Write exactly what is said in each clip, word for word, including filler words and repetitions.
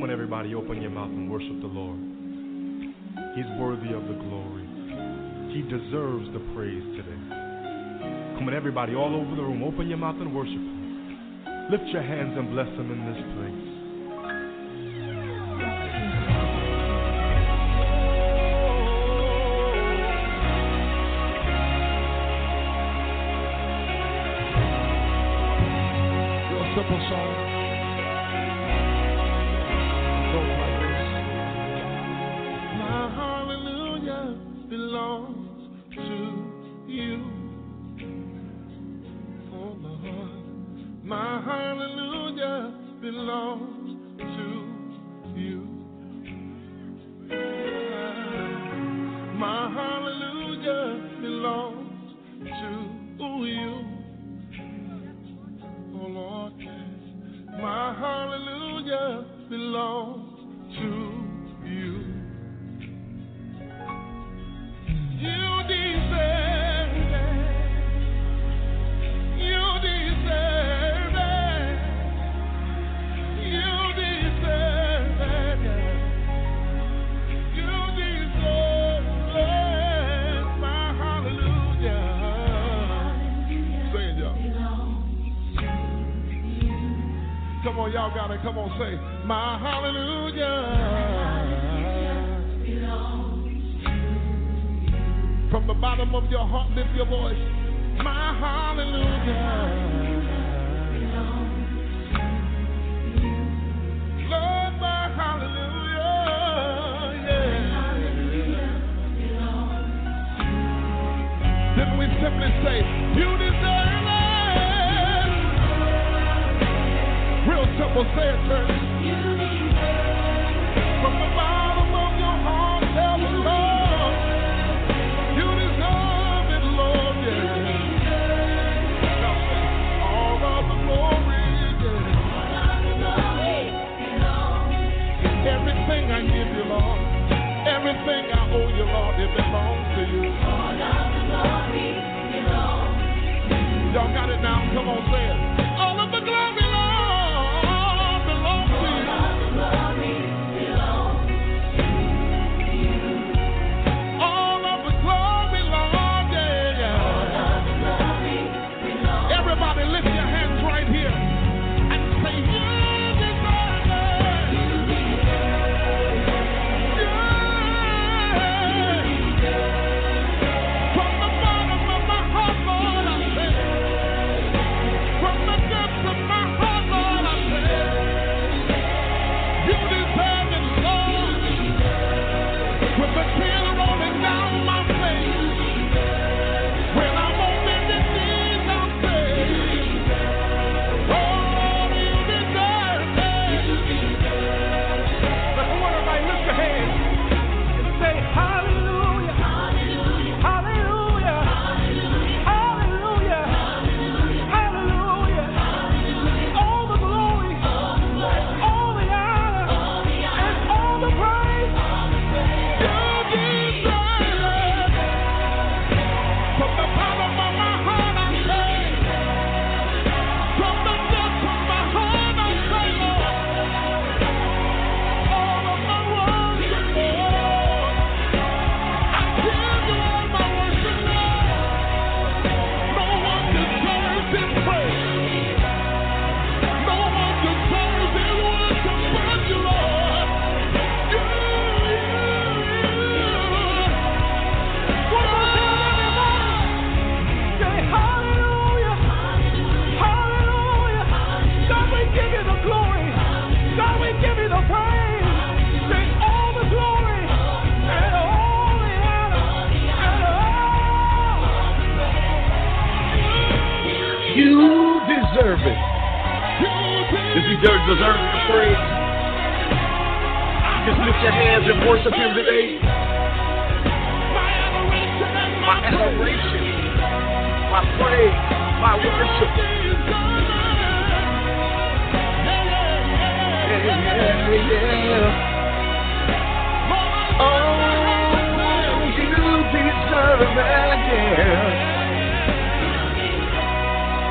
on, everybody, open your mouth and worship the Lord. He's worthy of the glory. He deserves the praise today. Come on, everybody, all over the room, open your mouth and worship Him. Lift your hands and bless Him in this place. Real simple song. It goes like this. My hallelujah belongs to you. Oh Lord, my hallelujah belongs to you. My hallelujah belongs to you. Oh Lord, my hallelujah belongs to you. You deserve it. You deserve it. You deserve it. You deserve it. My hallelujah. Say it, y'all. Come on, y'all got it. Come on, say, my hallelujah. From the bottom of your heart, lift your voice. My hallelujah. Lord, my hallelujah. Yeah. Then we simply say, you deserve it. Real simple, say it, church. From the bottom of your heart, tell the Lord, you deserve it, Lord, yeah. Now say, all of the glory, yeah. Everything I give you, Lord, everything I owe you, Lord, it belongs to you. Y'all got it now? Come on, say it. All of the glory, Lord, belongs to you. All of the glory, Lord, yeah, yeah. Everybody lift your hands right here and say, you deserve it. Yeah. From the bottom of my heart, Lord, I say, from the depths of my heart, Lord, I say, you deserve it, Lord. With the tears rolling down my face, when I'm on bended knees, I'll say, oh, you deserve it. But I want everybody to lift your hands and say, hallelujah, hallelujah, hallelujah, hallelujah. All the glory, all the honor, and all the praise. You deserve it. From the bottom of my heart, I say, from the depths of my heart, I say, Lord, all of my worship, Lord, I give you all my worship, Lord. No one deserves this praise. No one deserves this worship but you, Lord. You, you, you. One more time, everybody. Say hallelujah, hallelujah. God, we give you the glory. God, we give you the praise. Say all the glory and all the honor and all. You deserve it. If you deserve deserve your praise, just lift your hands and worship Him today. My adoration, my praise, my worship. Yeah, yeah, yeah. Oh, you deserve it, yeah.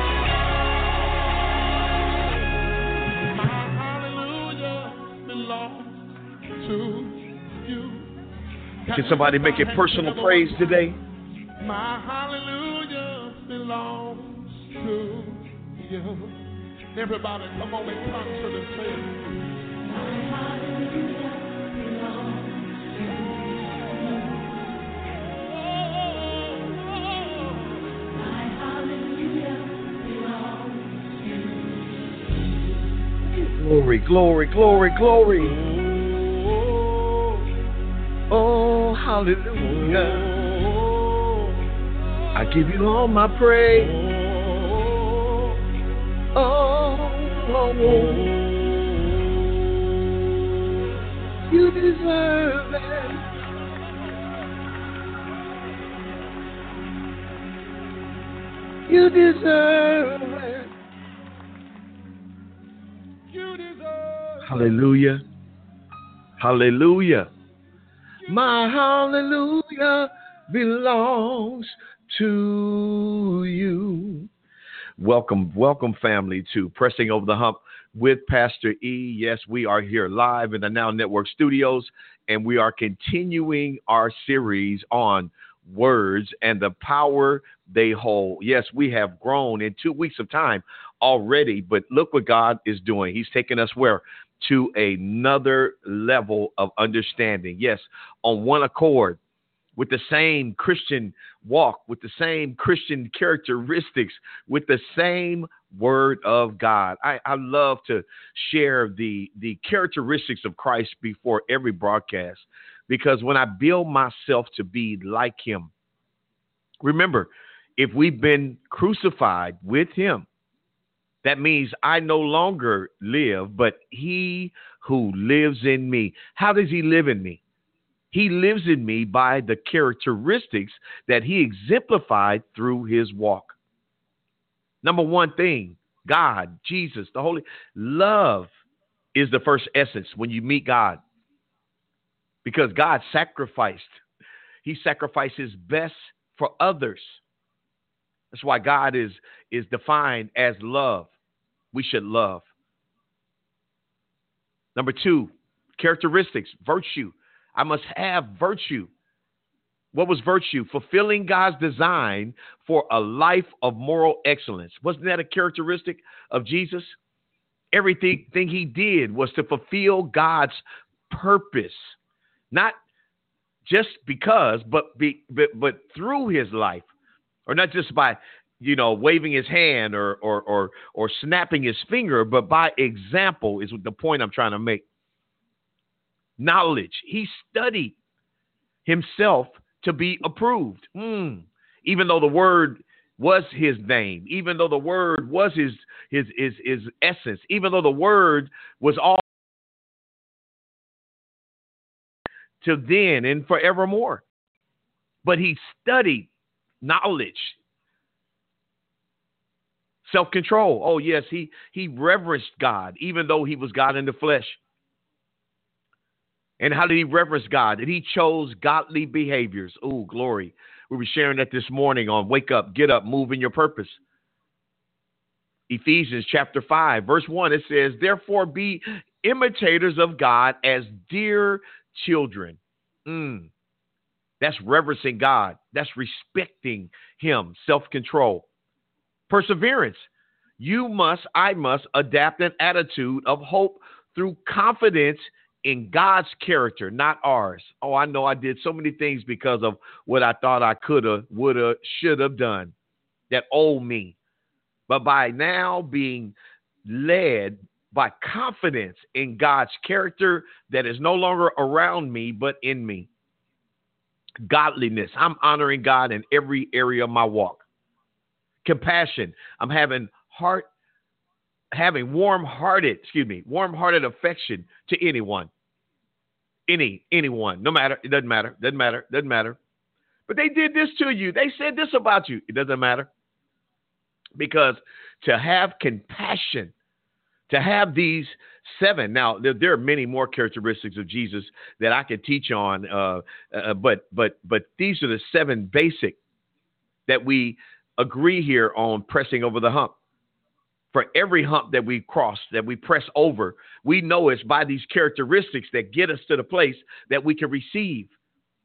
My hallelujah belongs Can somebody make it personal praise today? My hallelujah belongs to you. Everybody, come on in concert and say it. My hallelujah belongs to you. My hallelujah belongs to you. Glory, glory, glory, glory. Oh, hallelujah. I give you all my praise. Oh, oh, oh. You deserve it. You deserve it. You deserve it. Hallelujah. Hallelujah. My hallelujah belongs to you. Welcome, welcome, family, to Pressing Over the Hump with Pastor E. Yes, we are here live in the Now Network studios, and we are continuing our series on words and the power they hold. Yes, we have grown in two weeks of time already, but look what God is doing. He's taking us where? To another level of understanding. Yes, on one accord, with the same Christian walk, with the same Christian characteristics, with the same word of God. I, I love to share the, the characteristics of Christ before every broadcast, because when I build myself to be like him, remember, if we've been crucified with him, that means I no longer live, but he who lives in me. How does he live in me? He lives in me by the characteristics that he exemplified through his walk. Number one thing, God, Jesus, the Holy, love is the first essence when you meet God. Because God sacrificed. He sacrificed his best for others. That's why God is, is defined as love. We should love. Number two, characteristics, virtue. I must have virtue. What was virtue? Fulfilling God's design for a life of moral excellence. Wasn't that a characteristic of Jesus? Everything thing he did was to fulfill God's purpose. Not just because, but, be, but, but through his life. Or not just by, you know, waving his hand or, or, or, or snapping his finger, but by example is the point I'm trying to make. Knowledge. He studied himself to be approved. Mm. Even though the word was his name, even though the word was his, his, his, his essence, even though the word was all to then and forevermore. But he studied knowledge. Self-control. Oh, yes, he, he reverenced God, even though he was God in the flesh. And how did he reverence God? That he chose godly behaviors. Oh, glory. We were sharing that this morning on Wake Up, Get Up, Move in Your Purpose. Ephesians chapter five, verse one, it says, therefore be imitators of God as dear children. Mm. That's reverencing God. That's respecting him. Self-control. Perseverance. You must, I must adapt an attitude of hope through confidence in God's character, not ours. Oh, I know I did so many things because of what I thought I could have, would have, should have done. That old me. But by now being led by confidence in God's character that is no longer around me, but in me. Godliness. I'm honoring God in every area of my walk. Compassion. I'm having heart, having warm-hearted, excuse me, warm-hearted affection to anyone. Any, anyone, no matter, it doesn't matter, doesn't matter, doesn't matter. But they did this to you. They said this about you. It doesn't matter. Because to have compassion, to have these seven, now there, there are many more characteristics of Jesus that I could teach on, uh, uh, but but but these are the seven basic that we agree here on pressing over the hump. For every hump that we cross, that we press over, we know it's by these characteristics that get us to the place that we can receive.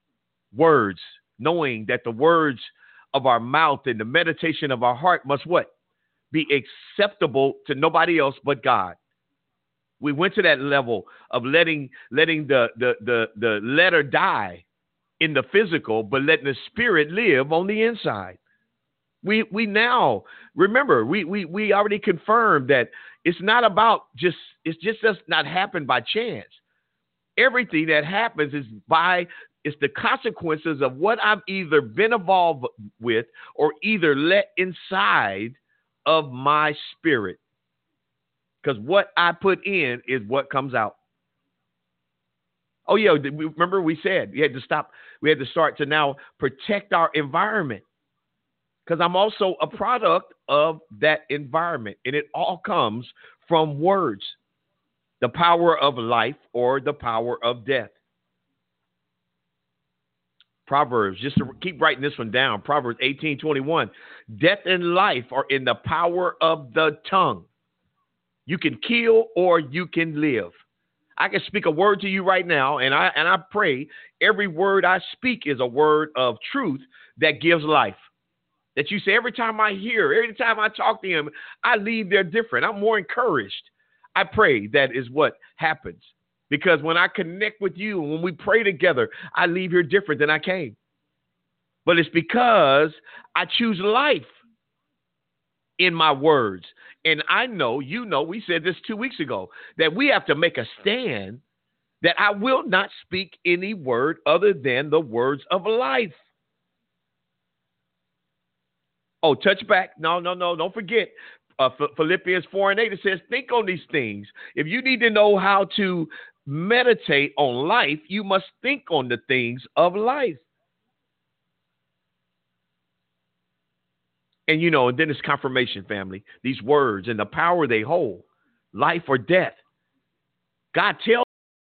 words, knowing that the words of our mouth and the meditation of our heart must what? Be acceptable to nobody else but God. We went to that level of letting letting the the the, the letter die in the physical, but letting the spirit live on the inside. We we now remember we we we already confirmed that it's not about just it's just does not happen by chance. Everything that happens is by it's the consequences of what I've either been involved with or either let inside of my spirit. Because what I put in is what comes out. Oh, yeah. Remember we said we had to stop. We had to start to now protect our environment. Because I'm also a product of that environment. And it all comes from words. The power of life or the power of death. Proverbs, just to keep writing this one down. Proverbs eighteen twenty-one. Death and life are in the power of the tongue. You can kill or you can live. I can speak a word to you right now, and I and I pray every word I speak is a word of truth that gives life. That you say every time I hear, every time I talk to him, I leave there different. I'm more encouraged. I pray that is what happens. Because when I connect with you, when we pray together, I leave here different than I came. But it's because I choose life in my words. And I know, you know, we said this two weeks ago, that we have to make a stand that I will not speak any word other than the words of life. Oh, touch back. No, no, no. Don't forget. Uh, Philippians four and eight, it says, think on these things. If you need to know how to meditate on life, you must think on the things of life. And, you know, and then it's confirmation, family. These words and the power they hold, life or death. God tells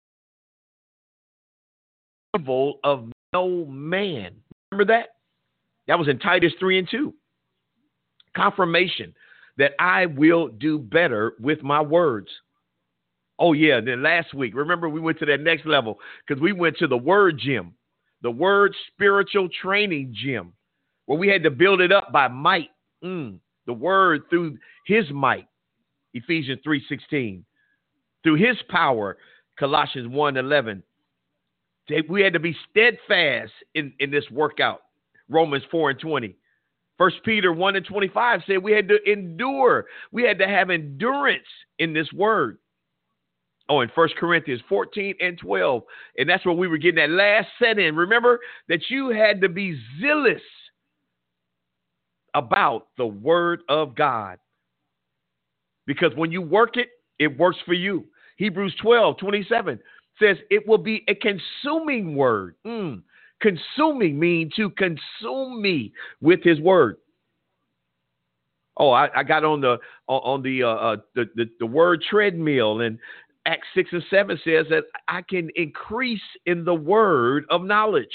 of no man. Remember that? That was in Titus three and two. Confirmation that I will do better with my words. Oh, yeah. Then last week, remember, we went to that next level because we went to the word gym, the word spiritual training gym, where we had to build it up by might, mm, the word through his might, Ephesians three sixteen, through his power, Colossians one eleven. We had to be steadfast in, in this workout, Romans four and twenty. First Peter one and twenty-five said we had to endure. We had to have endurance in this word. Oh, in First Corinthians fourteen and twelve. And that's where we were getting that last set in. Remember that you had to be zealous about the word of God. Because when you work it, it works for you. Hebrews twelve twenty-seven says it will be a consuming word. Mm. Consuming means to consume me with his word. Oh, I, I got on the on the, uh, uh, the the the word treadmill, and Acts six and seven says that I can increase in the word of knowledge,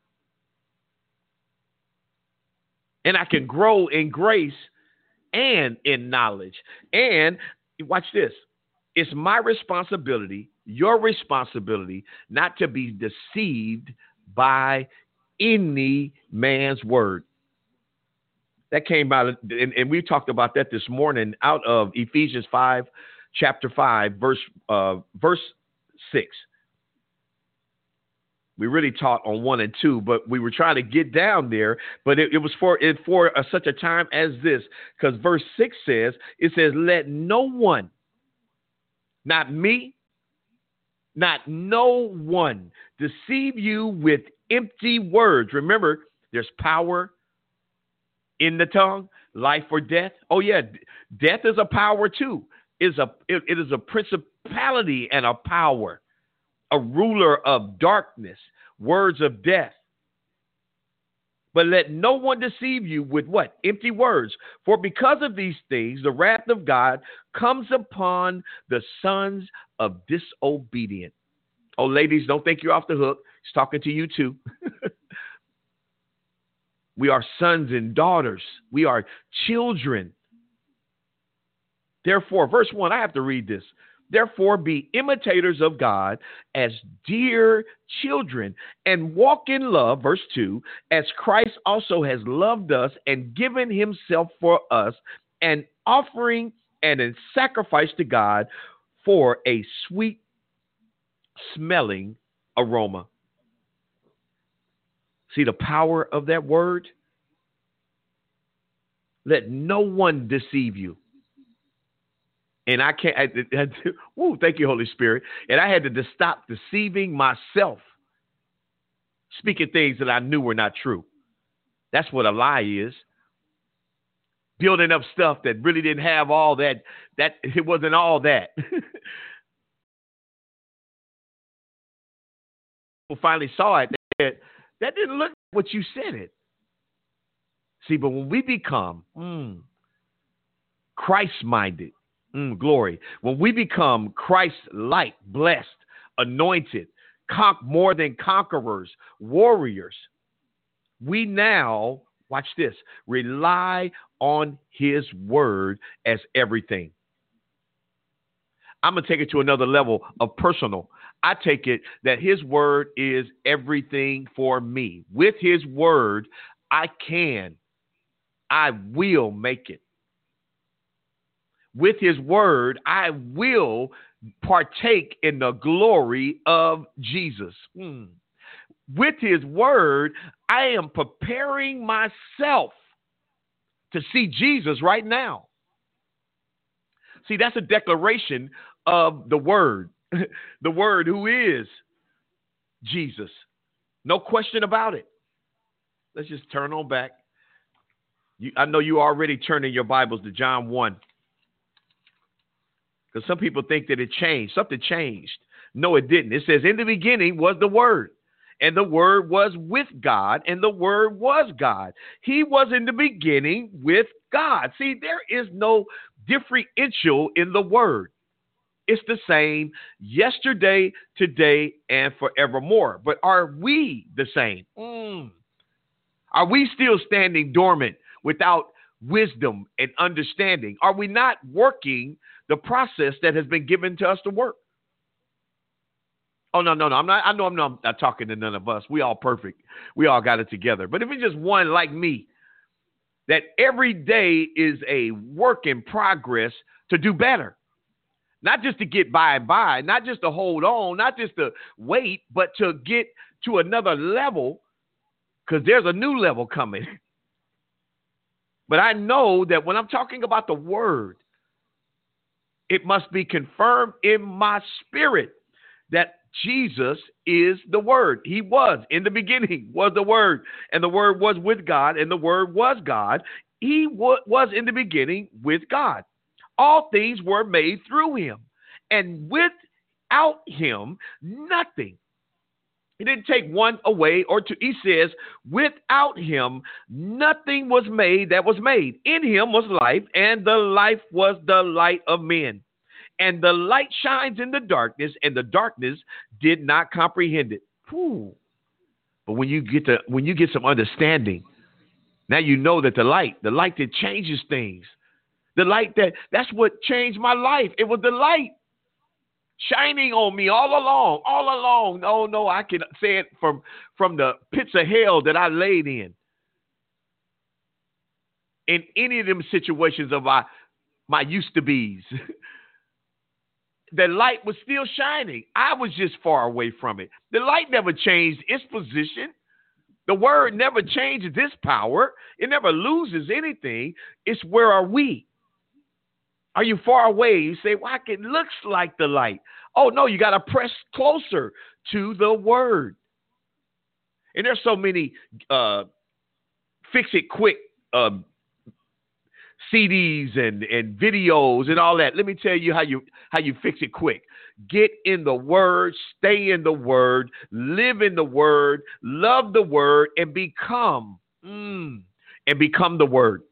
and I can grow in grace and in knowledge. And watch this: it's my responsibility, your responsibility, not to be deceived by any man's word. That came out, of, and, and we talked about that this morning out of Ephesians five, chapter five, verse uh, verse six. We really taught on one and two, but we were trying to get down there. But it, it was for it for a, such a time as this, because verse six says, it says, "Let no one, not me, not no one, deceive you with empty words." Remember, there's power in the tongue, life or death. Oh yeah, death is a power too. Is a it, it is a principality and a power, a ruler of darkness, words of death. But let no one deceive you with what? Empty words. For because of these things, the wrath of God comes upon the sons of disobedience. Oh, ladies, don't think you're off the hook. He's talking to you too. We are sons and daughters. We are children. Therefore, verse one, I have to read this. Therefore, be imitators of God as dear children and walk in love, verse two, as Christ also has loved us and given himself for us, an offering and a sacrifice to God for a sweet smelling aroma. See the power of that word? Let no one deceive you. And I can't, I, I, I, woo, thank you, Holy Spirit. And I had to just stop deceiving myself, speaking things that I knew were not true. That's what a lie is. Building up stuff that really didn't have all that, that it wasn't all that. People finally saw it. They said, that didn't look like what you said it. See, but when we become mm, Christ-minded, Mm, glory. When we become Christ-like, blessed, anointed, con- more than conquerors, warriors, we now, watch this, rely on his word as everything. I'm going to take it to another level of personal. I take it that his word is everything for me. With his word, I can, I will make it. With his word, I will partake in the glory of Jesus. Hmm. With his word, I am preparing myself to see Jesus right now. See, that's a declaration of the word. The word who is Jesus. No question about it. Let's just turn on back. You, I know you already turning your Bibles to John one. Because some people think that it changed. Something changed. No, it didn't. It says, in the beginning was the Word, and the Word was with God, and the Word was God. He was in the beginning with God. See, there is no differential in the Word. It's the same yesterday, today, and forevermore. But are we the same? Mm. Are we still standing dormant without wisdom and understanding? Are we not working the process that has been given to us to work? Oh, no, no, no. I'm not, I know I'm not, I'm not talking to none of us. We all perfect. We all got it together. But if it's just one like me, that every day is a work in progress to do better. Not just to get by and by, not just to hold on, not just to wait, but to get to another level, because there's a new level coming. But I know that when I'm talking about the word, it must be confirmed in my spirit that Jesus is the word. He was in the beginning, was the word, and the word was with God, and the word was God. He w- was in the beginning with God. All things were made through him, and without him, nothing. He didn't take one away or two. He says, without him, nothing was made that was made. In him was life, and the life was the light of men. And the light shines in the darkness, and the darkness did not comprehend it. Whew. But when you get to when you get some understanding, now you know that the light, the light that changes things, the light that that's what changed my life. It was the light shining on me all along, all along. Oh, no, I can say it from, from the pits of hell that I laid in. In any of them situations of my, my used to be's, the light was still shining. I was just far away from it. The light never changed its position. The word never changes its power. It never loses anything. It's where are we? Are you far away? You say, well, it looks like the light. Oh, no, you got to press closer to the word. And there's so many uh, fix-it-quick uh, C Ds and, and videos and all that. Let me tell you how you how you fix it quick. Get in the word, stay in the word, live in the word, love the word, and become, mm, and become the word.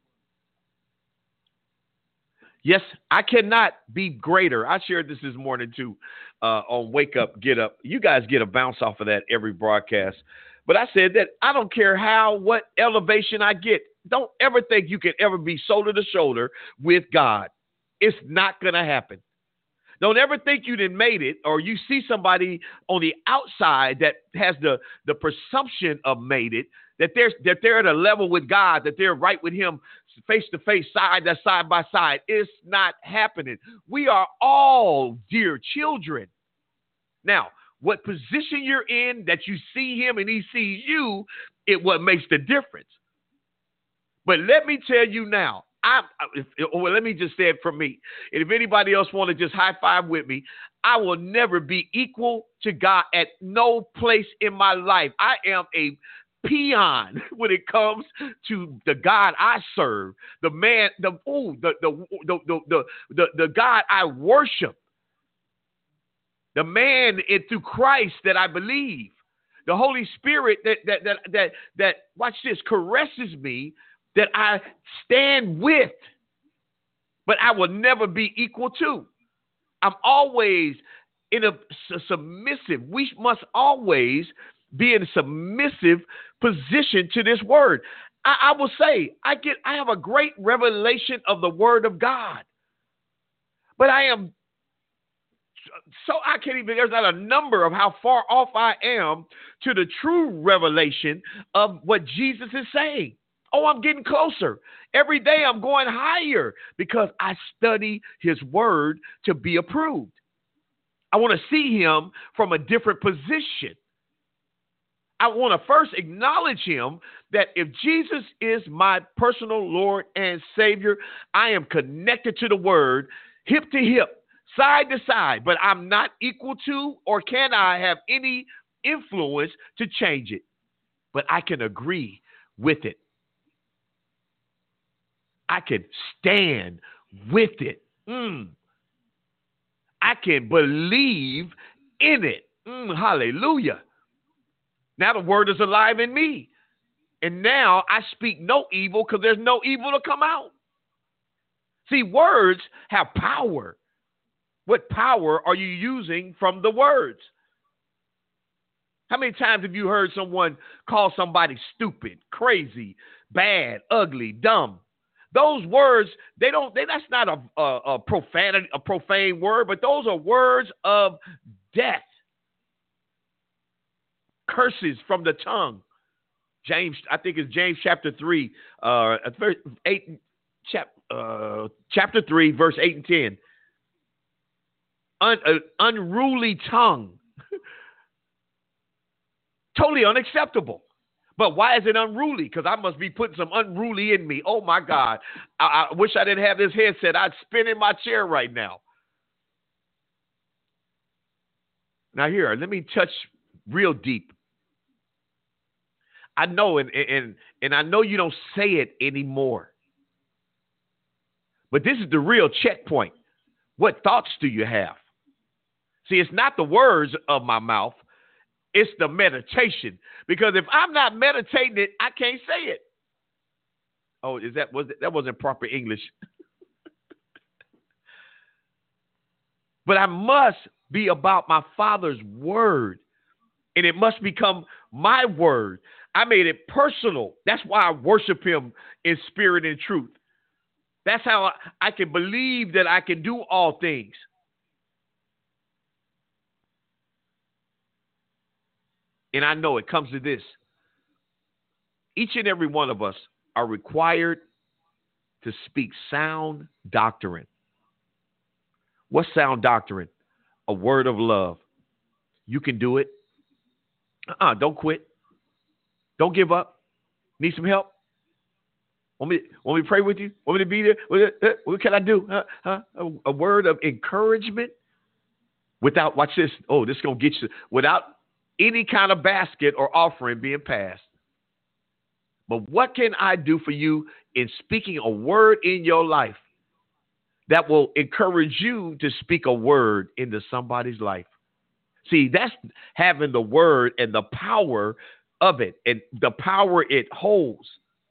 Yes, I cannot be greater. I shared this this morning too uh, on Wake Up, Get Up. You guys get a bounce off of that every broadcast. But I said that I don't care how, what elevation I get. Don't ever think you can ever be shoulder to shoulder with God. It's not going to happen. Don't ever think you done made it, or you see somebody on the outside that has the, the presumption of made it, that they're, that they're at a level with God, that they're right with him face to face, side to side by side. It's not happening. We are all dear children. Now, what position you're in, that you see him and he sees you, it what makes the difference. But let me tell you now, I, if, well, let me just say it for me. And if anybody else want to just high five with me, I will never be equal to God at no place in my life. I am a peon when it comes to the God I serve, the man, the ooh, the, the the the the the the God I worship, the man in through Christ that I believe, the Holy Spirit that that that that that watch this caresses me, that I stand with, but I will never be equal to. I'm always in a, a submissive. We must always be in a submissive position to this word. I, I will say, I get, I have a great revelation of the word of God, but I am so I can't even. There's not a number of how far off I am to the true revelation of what Jesus is saying. Oh, I'm getting closer. Every day I'm going higher because I study his word to be approved. I want to see him from a different position. I want to first acknowledge him that if Jesus is my personal Lord and Savior, I am connected to the word, hip to hip, side to side, but I'm not equal to, or can I have any influence to change it, but I can agree with it. I can stand with it. Mm. I can believe in it. Mm, hallelujah. Now the word is alive in me. And now I speak no evil because there's no evil to come out. See, words have power. What power are you using from the words? How many times have you heard someone call somebody stupid, crazy, bad, ugly, dumb? Those words, they don't, they, that's not a, a, a profanity, a profane word, but those are words of death. Curses from the tongue. James, I think it's James chapter three, uh, eight, chap, uh, chapter three, verse eight and ten. Un, uh, unruly tongue. Totally unacceptable. But why is it unruly? Because I must be putting some unruly in me. Oh, my God. I, I wish I didn't have this headset. I'd spin in my chair right now. Now, here, let me touch real deep. I know, and, and, and I know you don't say it anymore. But this is the real checkpoint. What thoughts do you have? See, it's not the words of my mouth. It's the meditation. Because if I'm not meditating it, I can't say it. Oh, is that was that wasn't proper English? But I must be about my Father's word, and it must become my word. I made it personal. That's why I worship him in spirit and truth. That's how I, I can believe that I can do all things. And I know it comes to this. Each and every one of us are required to speak sound doctrine. What's sound doctrine? A word of love. You can do it. Uh-uh, don't quit. Don't give up. Need some help? Want me, want me to pray with you? Want me to be there? What, what can I do? Huh? Huh? A, a word of encouragement without, watch this. Oh, this is going to get you. Without any kind of basket or offering being passed. But what can I do for you in speaking a word in your life that will encourage you to speak a word into somebody's life? See, that's having the word and the power of it and the power it holds.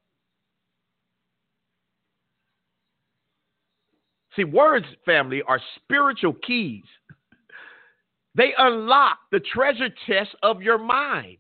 See, words, family, are spiritual keys. They unlock the treasure chest of your mind.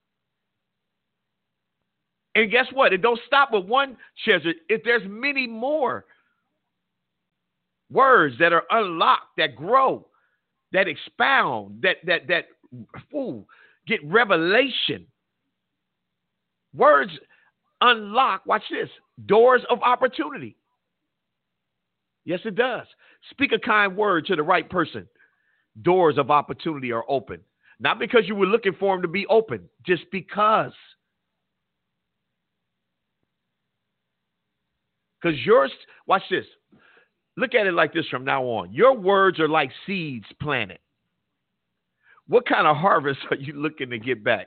And guess what? It don't stop with one treasure. If there's many more. Words that are unlocked, that grow, that expound, that that that ooh, get revelation. Words unlock, watch this, doors of opportunity. Yes, it does. Speak a kind word to the right person. Doors of opportunity are open. Not because you were looking for them to be open, just because. Because yours, watch this. Look at it like this from now on. Your words are like seeds planted. What kind of harvest are you looking to get back?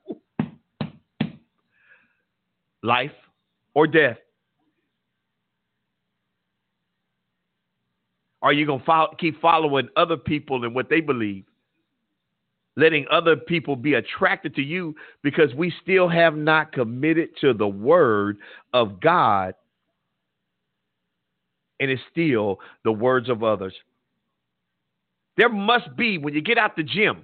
Life or death? Are you going to follow, keep following other people and what they believe? Letting other people be attracted to you because we still have not committed to the word of God, and it's still the words of others. There must be, when you get out the gym,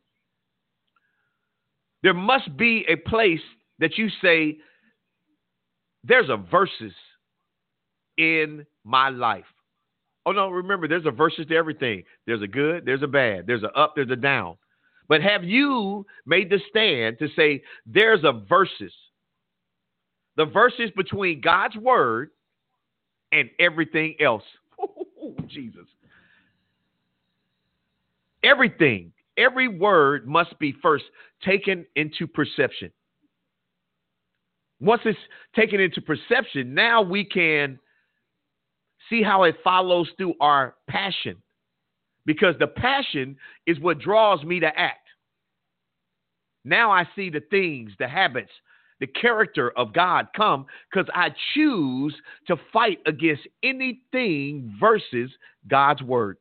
there must be a place that you say, there's a verses in my life. Oh, no, remember, there's a verses to everything. There's a good, there's a bad, there's a up, there's a down. But have you made the stand to say there's a verses? The verses between God's word and everything else. Oh, Jesus. Everything, every word must be first taken into perception. Once it's taken into perception, now we can see how it follows through our passion. Because the passion is what draws me to act. Now I see the things, the habits, the character of God come because I choose to fight against anything versus God's word.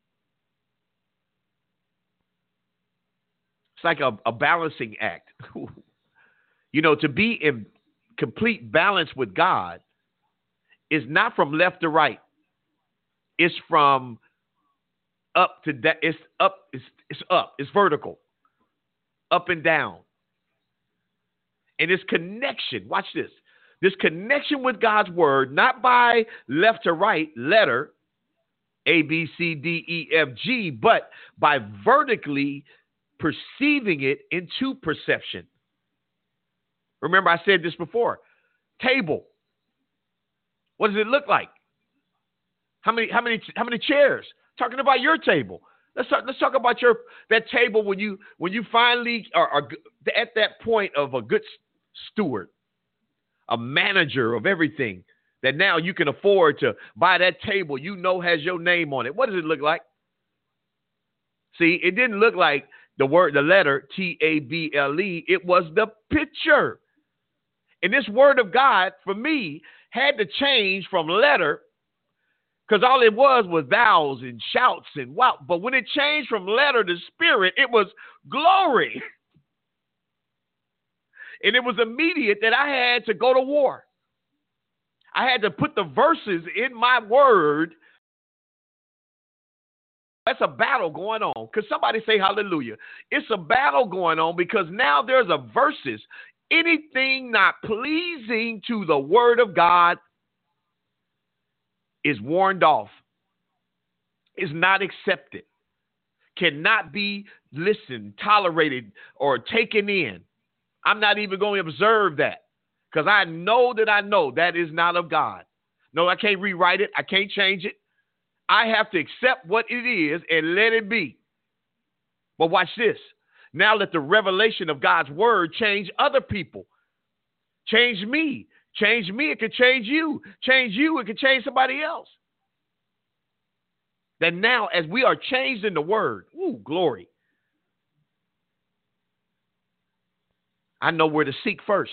It's like a, a balancing act. You know, to be in complete balance with God is not from left to right. It's from up to that. It's up. It's, it's up. It's vertical. Up and down. And this connection, watch this. This connection with God's word, not by left to right letter, A, B, C, D, E, F, G, but by vertically perceiving it into perception. Remember, I said this before. Table. What does it look like? How many, how many, how many chairs? Talking about your table. Let's talk, let's talk about your that table when you when you finally are, are at that point of a good steward, a manager of everything, that now you can afford to buy that table you know has your name on it. What does it look like? See, it didn't look like the word, the letter T A B L E. It was the picture. And this word of God, for me, had to change from letter, because all it was was thous and shouts and wow. But when it changed from letter to spirit, it was glory. And it was immediate that I had to go to war. I had to put the verses in my word. That's a battle going on. Because somebody say hallelujah. It's a battle going on because now there's a verses. Anything not pleasing to the word of God is warned off, is not accepted, cannot be listened, tolerated, or taken in. I'm not even going to observe that because I know that I know that is not of God. No, I can't rewrite it. I can't change it. I have to accept what it is and let it be. But watch this. Now let the revelation of God's word change other people. Change me. Change me, it could change you. Change you, it could change somebody else. Then now, as we are changed in the word, ooh, glory. I know where to seek first.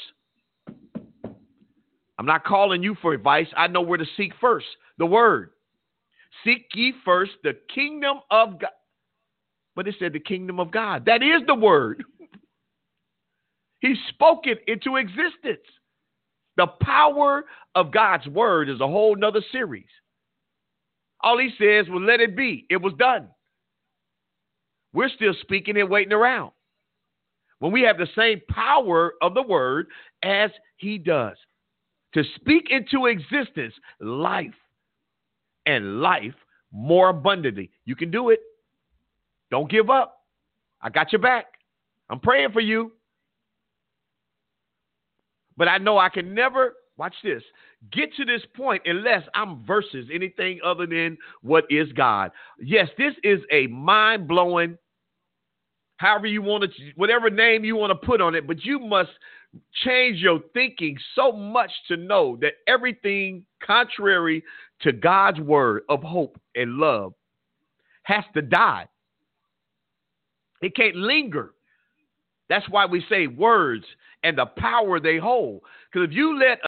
I'm not calling you for advice. I know where to seek first. The word. Seek ye first the kingdom of God. But it said the kingdom of God. That is the word. He spoke it into existence. The power of God's word is a whole nother series. All he says was let it be. It was done. We're still speaking and waiting around. When we have the same power of the word as he does. To speak into existence life and life more abundantly. You can do it. Don't give up. I got your back. I'm praying for you. But I know I can never, watch this, get to this point unless I'm versus anything other than what is God. Yes, this is a mind-blowing, however you want to, whatever name you want to put on it, but you must change your thinking so much to know that everything contrary to God's word of hope and love has to die. It can't linger. That's why we say words and the power they hold. Because if you let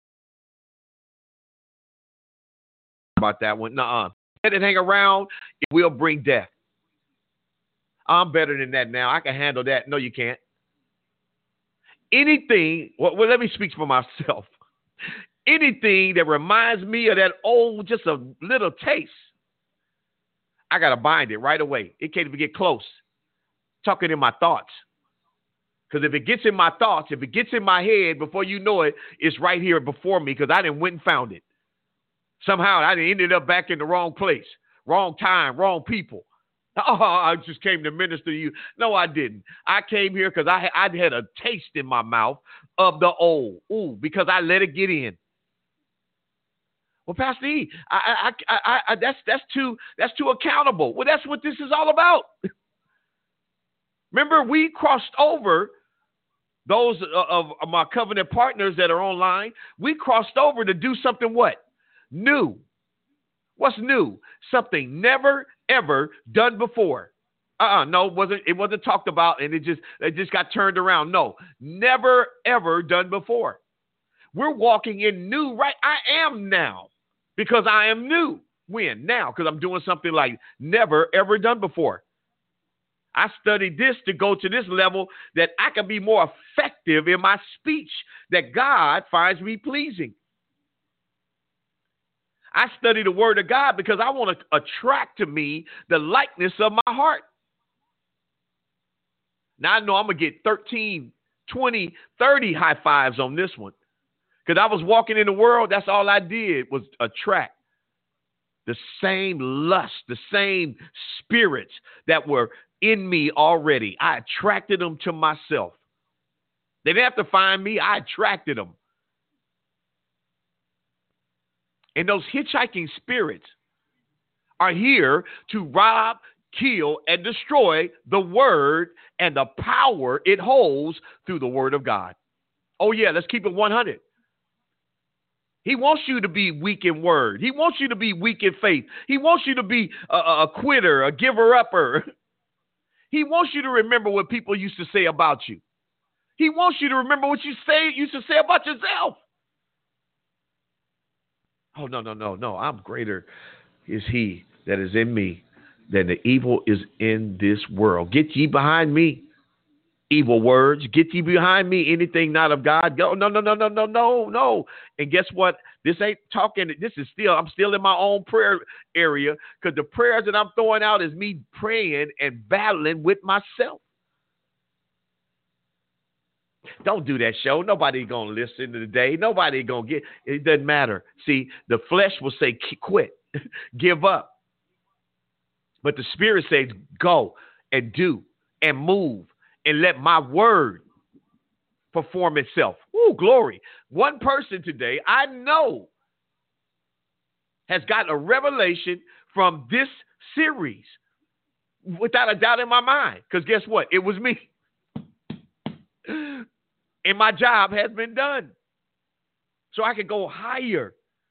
about that one, nuh-uh. Let it hang around, it will bring death. I'm better than that now. I can handle that. No, you can't. Anything, well, well let me speak for myself. Anything that reminds me of that old, just a little taste, I got to bind it right away. It can't even get close. Talking in my thoughts. Because if it gets in my thoughts, if it gets in my head, before you know it, it's right here before me because I didn't went and found it. Somehow I ended up back in the wrong place, wrong time, wrong people. Oh, I just came to minister to you. No, I didn't. I came here because I, I had a taste in my mouth of the old. Ooh, because I let it get in. Well, Pastor E, I, I, I, I, that's that's too that's too accountable. Well, that's what this is all about. Remember, we crossed over. Those of my covenant partners that are online, we crossed over to do something what? New. What's new? Something never, ever done before. Uh-uh, no, it wasn't, it wasn't talked about, and it just, it just got turned around. No, never, ever done before. We're walking in new, right? I am now because I am new. When? Now, because I'm doing something like never, ever done before. I studied this to go to this level that I can be more effective in my speech, that God finds me pleasing. I study the word of God because I want to attract to me the likeness of my heart. Now I know I'm going to get thirteen, twenty, thirty high fives on this one. Because I was walking in the world, that's all I did was attract the same lust, the same spirits that were in me already. I attracted them to myself. They didn't have to find me. I attracted them. And those hitchhiking spirits are here to rob, kill, and destroy the word and the power it holds through the word of God. Oh, yeah, let's keep it one hundred. He wants you to be weak in word. He wants you to be weak in faith. He wants you to be a, a quitter, a giver-upper. He wants you to remember what people used to say about you. He wants you to remember what you say used to say about yourself. Oh, no, no, no, no. I'm greater is he that is in me than the evil is in this world. Get ye behind me, evil words. Get ye behind me, anything not of God. Go, no, no, no, no, no, no, no. And guess what? This ain't talking. This is still, I'm still in my own prayer area because the prayers that I'm throwing out is me praying and battling with myself. Don't do that show. Nobody going to listen to the day. Nobody going to get, it doesn't matter. See, the flesh will say, quit, give up. But the spirit says, go and do and move and let my word perform itself. Woo, glory. One person today I know has got a revelation from this series without a doubt in my mind. Because guess what? It was me. And my job has been done. So I can go higher.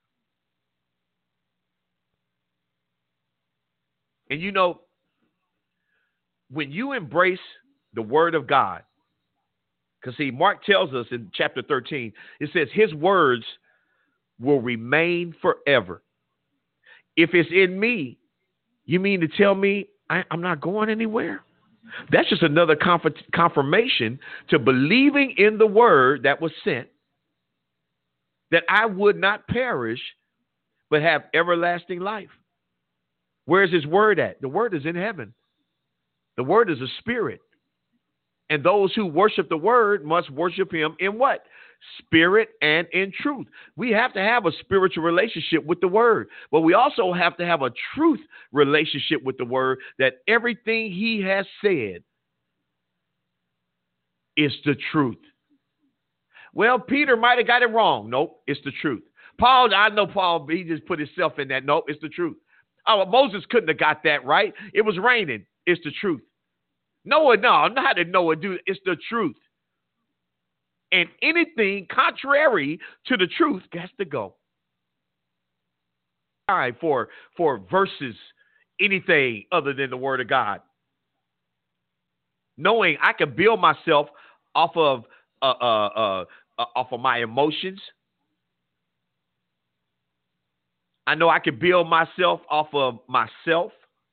And you know, when you embrace the word of God, because see, Mark tells us in chapter thirteen, it says his words will remain forever. If it's in me, you mean to tell me I, I'm not going anywhere? That's just another conf- confirmation to believing in the word that was sent, that I would not perish, but have everlasting life. Where's his word at? The word is in heaven. The word is a spirit. And those who worship the word must worship him in what? spirit and in truth. We have to have a spiritual relationship with the word, but we also have to have a truth relationship with the word, that everything he has said is the truth. Well, Peter might have got it wrong. Nope, it's the truth. Paul, I know Paul, he just put himself in that. Nope, it's the truth. Oh, Moses couldn't have got that right. It was raining. It's the truth. Noah, no, how did Noah do it? It's the truth. And anything contrary to the truth has to go. All right, for, for verses, anything other than the word of God. Knowing I can build myself off of uh, uh, uh, uh, off of my emotions. I know I can build myself off of myself.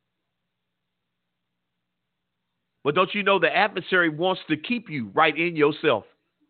But don't you know the adversary wants to keep you right in yourself?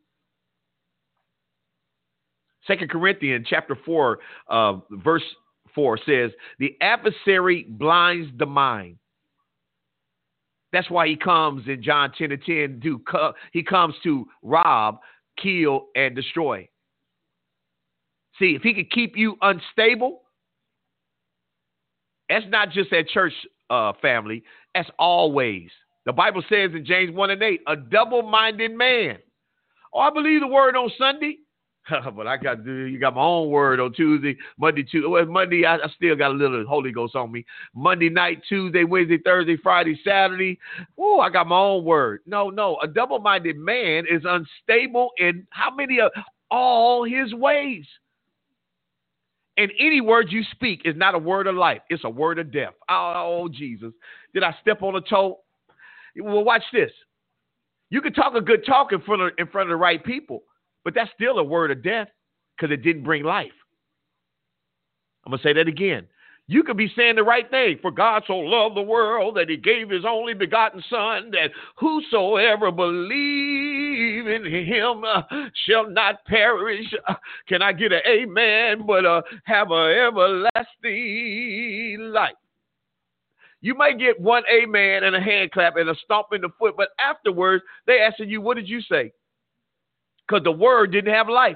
Second Corinthians chapter four, uh, verse four says, the adversary blinds the mind. That's why he comes in John ten and ten. To, he comes to rob, kill, and destroy. See, if he could keep you unstable, that's not just at church uh, family. That's always. The Bible says in James one and eight, a double-minded man. Oh, I believe the word on Sunday. But I got you got my own word on Tuesday, Monday, Tuesday. Well, Monday, I, I still got a little Holy Ghost on me. Monday night, Tuesday, Wednesday, Thursday, Friday, Saturday. Oh, I got my own word. No, no. A double-minded man is unstable in how many of all his ways. And any word you speak is not a word of life. It's a word of death. Oh, Jesus. Did I step on a toe? Well, watch this. You can talk a good talk in front of, in front of the right people, but that's still a word of death because it didn't bring life. I'm going to say that again. You could be saying the right thing. For God so loved the world that he gave his only begotten son, that whosoever believe in him uh, shall not perish. Uh, can I get an amen? But uh, have an everlasting life. You might get one amen and a hand clap and a stomp in the foot, but afterwards they asking you, what did you say? Because the word didn't have life.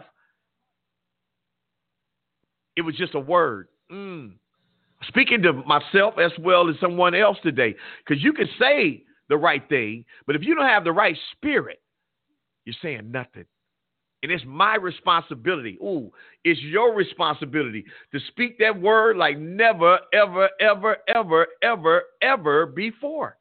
It was just a word. Mm. Speaking to myself as well as someone else today, because you can say the right thing, but if you don't have the right spirit, you're saying nothing. And it's my responsibility. Ooh, it's your responsibility to speak that word like never, ever, ever, ever, ever, ever before.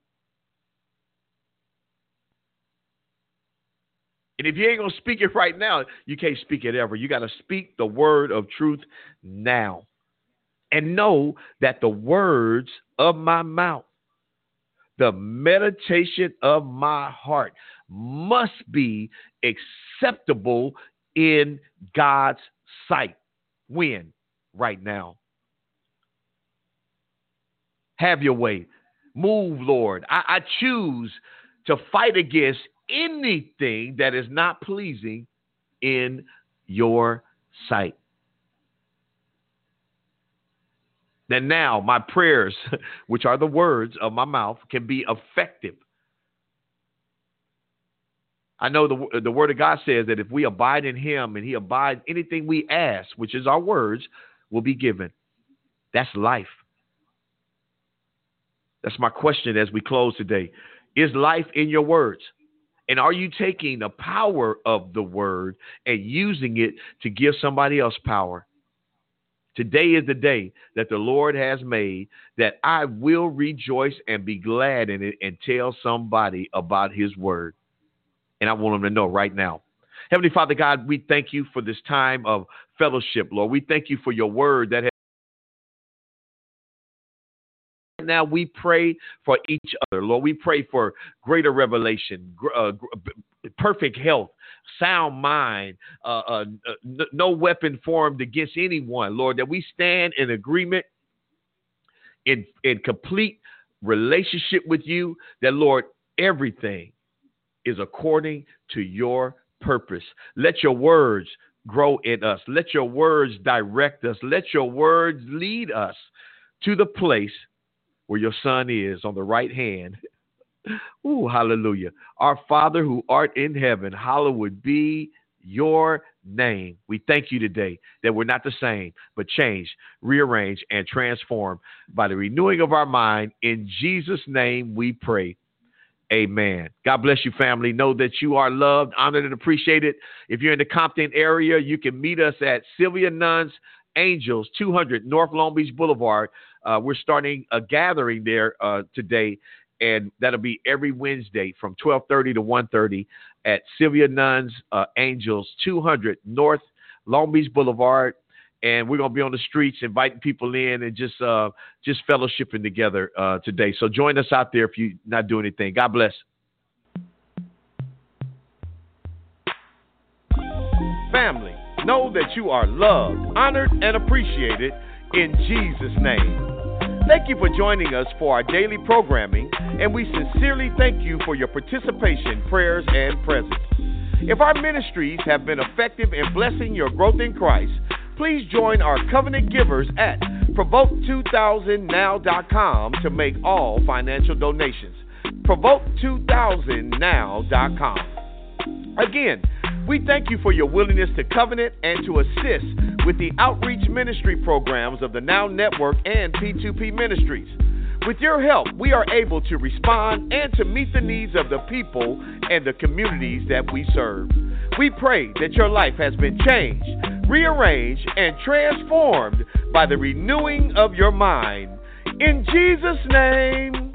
And if you ain't going to speak it right now, you can't speak it ever. You got to speak the word of truth now. And know that the words of my mouth, the meditation of my heart must be acceptable in God's sight. When? Right now. Have your way. Move, Lord. I, I choose to fight against anything that is not pleasing in your sight. That now my prayers, which are the words of my mouth, can be effective. I know the, the word of God says that if we abide in him and he abides, anything we ask, which is our words, will be given. That's life. That's my question as we close today. Is life in your words? And are you taking the power of the word and using it to give somebody else power? Today is the day that the Lord has made, that I will rejoice and be glad in it and tell somebody about his word. And I want them to know right now. Heavenly Father God, we thank you for this time of fellowship, Lord. We thank you for your word that has. Now we pray for each other, Lord. We pray for greater revelation, uh, perfect health, sound mind, uh, uh, no weapon formed against anyone, Lord, that we stand in agreement in, in complete relationship with you, that, Lord, everything is according to your purpose. Let your words grow in us. Let your words direct us. Let your words lead us to the place where your son is on the right hand. Ooh, hallelujah. Our Father who art in heaven, hallowed be your name. We thank you today that we're not the same, but changed, rearranged, and transformed by the renewing of our mind. In Jesus' name we pray. Amen. God bless you, family. Know that you are loved, honored, and appreciated. If you're in the Compton area, you can meet us at Sylvia Nuns Angels, two hundred North Long Beach Boulevard. Uh, we're starting a gathering there uh, today, and that'll be every Wednesday from twelve thirty to one thirty at Sylvia Nuns uh, Angels, two hundred North Long Beach Boulevard. And we're going to be on the streets inviting people in and just uh, just fellowshipping together uh, today. So join us out there if you're not doing anything. God bless. Family, know that you are loved, honored, and appreciated in Jesus' name. Thank you for joining us for our daily programming, and we sincerely thank you for your participation, prayers, and presence. If our ministries have been effective in blessing your growth in Christ, please join our covenant givers at provoke two thousand now dot com to make all financial donations. provoke two thousand now dot com. Again, we thank you for your willingness to covenant and to assist with the outreach ministry programs of the Now Network and P two P Ministries. With your help, we are able to respond and to meet the needs of the people and the communities that we serve. We pray that your life has been changed, rearranged, and transformed by the renewing of your mind. In Jesus' name.